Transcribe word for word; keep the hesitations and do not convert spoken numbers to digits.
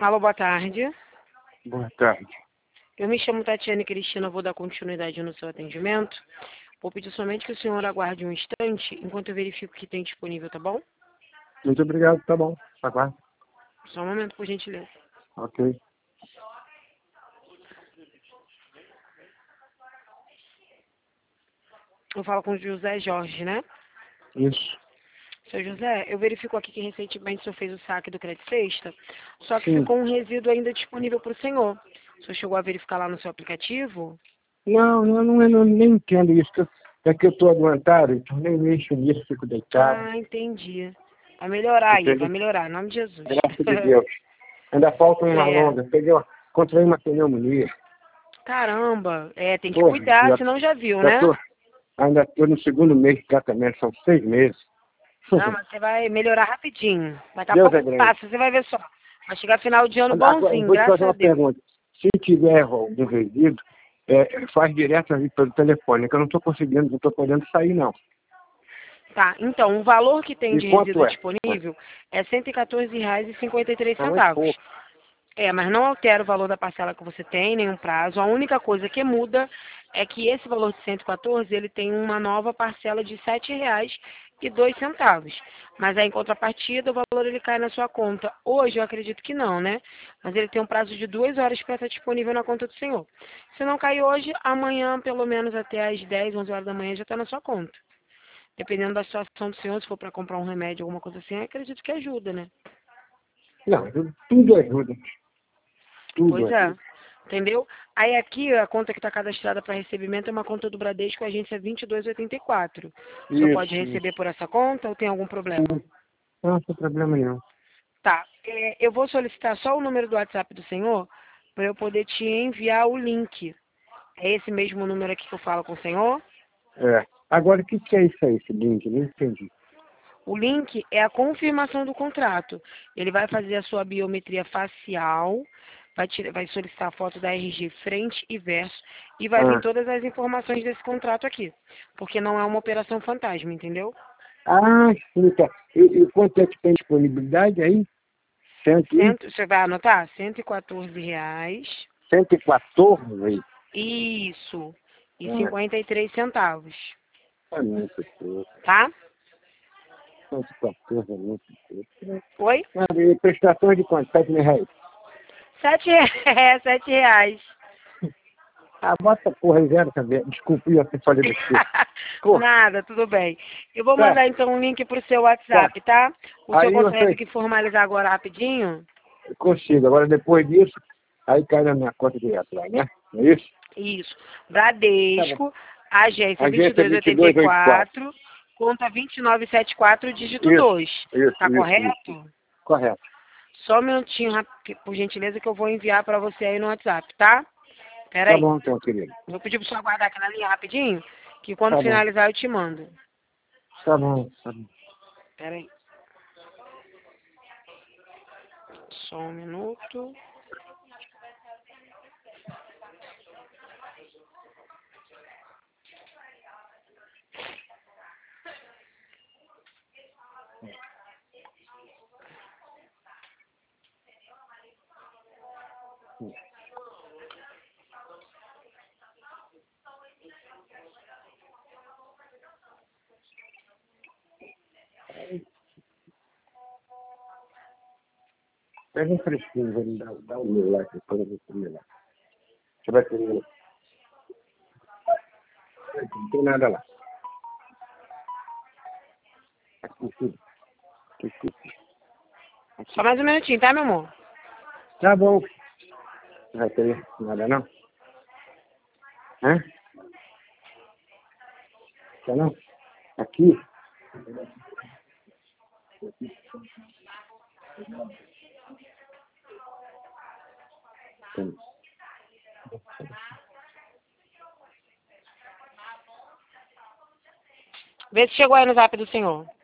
Alô, boa tarde. Boa tarde. Eu me chamo Tatiane Cristina, vou dar continuidade no seu atendimento. Vou pedir somente que o senhor aguarde um instante, enquanto eu verifico o que tem disponível, tá bom? Muito obrigado, tá bom. Aguardo. Só um momento, por gentileza. Ok. Eu falo com o José Jorge, né? Isso. Seu José, eu verifico aqui que recentemente o senhor fez o saque do Crédito Sexta, só que Sim. ficou um resíduo ainda disponível para o senhor. O senhor chegou a verificar lá no seu aplicativo? Não, não, não, eu não, nem entendo isso. que eu- É que eu estou aguentado, então nem mexo nisso, fico deitado. Ah, entendi. Vai melhorar aí, vai Entendeu? melhorar, em nome de Jesus. Graças a Deus. Ainda falta uma É. longa. Peguei uma, contraí uma pneumonia. Caramba, é, tem que Porra, cuidar, já, senão já viu, já né? tô, ainda estou no segundo mês de tratamento, são seis meses. Não, mas você vai melhorar rapidinho. Daqui a Deus pouco é grande. passa, você vai ver só. Vai chegar final de ano Agora, eu bonzinho, vou te graças fazer a uma Deus. pergunta. Se tiver algum resíduo, é, faz direto ali pelo telefone, que eu não estou conseguindo, não estou podendo sair, não. Tá, então, o valor que tem E de quanto resíduo é? disponível é cento e quatorze reais e cinquenta e três É muito centavos. pouco. É, mas não altera o valor da parcela que você tem, nenhum prazo. A única coisa que muda é que esse valor de cento e quatorze, ele tem uma nova parcela de sete reais e dois centavos. Mas aí, em contrapartida, o valor ele cai na sua conta. Hoje, eu acredito que não, né? Mas ele tem um prazo de duas horas para estar disponível na conta do senhor. Se não cair hoje, amanhã, pelo menos até às dez, onze horas da manhã, já está na sua conta. Dependendo da situação do senhor, se for para comprar um remédio, alguma coisa assim, eu acredito que ajuda, né? Não, tudo ajuda. Tudo Pois é. ajuda. Entendeu? Aí aqui a conta que está cadastrada para recebimento é uma conta do Bradesco, agência vinte e dois oitenta e quatro. O senhor pode Isso, receber isso. por essa conta ou tem algum problema? Não, não tem problema nenhum. Tá. É, eu vou solicitar só o número do WhatsApp do senhor para eu poder te enviar o link. É esse mesmo número aqui que eu falo com o senhor? É. Agora, o que, que é isso aí, esse link? Não entendi. O link é a confirmação do contrato. Ele vai fazer a sua biometria facial, vai, tira- vai solicitar a foto da R G frente e verso e vai vir Ah, todas as informações desse contrato aqui. Porque não é uma operação fantasma, entendeu? ah sim, tá. E, e quanto é que tem disponibilidade aí? Cento e, Cento, você vai anotar? cento e quatorze reais. cento e quatorze? Isso. E Ah, cinquenta e três centavos. é muito pouco. Tá? cento e quatorze é muito pouco. Oi? Ah, e prestações de quanto? Sete mil reais? Sete reais. Sete reais. Ah, bota porra aí zero também. Desculpa, eu até falei besteira. Porra, Nada, tudo bem. Eu vou tá, mandar então um link pro seu tá. WhatsApp, tá? O senhor Aí consegue você que formalizar agora rapidinho? consiga. Agora, depois disso, aí cai na minha conta direto lá, né? Não é isso? Isso. Tá bom. Bradesco, agência Agência vinte e vinte e dois oitenta e dois oitenta e quatro. quatro, conta vinte e nove setenta e quatro, dígito Isso, dois. isso, Tá isso, isso. correto? Correto. Só um minutinho, rap- por gentileza, que eu vou enviar para você aí no WhatsApp, tá? Pera Tá aí. bom, então, querido. Vou pedir pro senhor aguardar aqui na linha rapidinho, que quando Tá bom. finalizar eu te mando. Tá bom, tá bom. Pera aí. Só um minuto. Pega um fresquinho, vou me dar, dar o meu lá, que depois eu vou comer lá. Você vai comer lá. Não tem nada lá. Aqui, tudo. Aqui, tudo. Só mais um minutinho, tá, meu amor? Tá bom. Não vai ter nada, não? Hã? Tá não? Aqui? Tem. Vê se chegou aí no zap do senhor.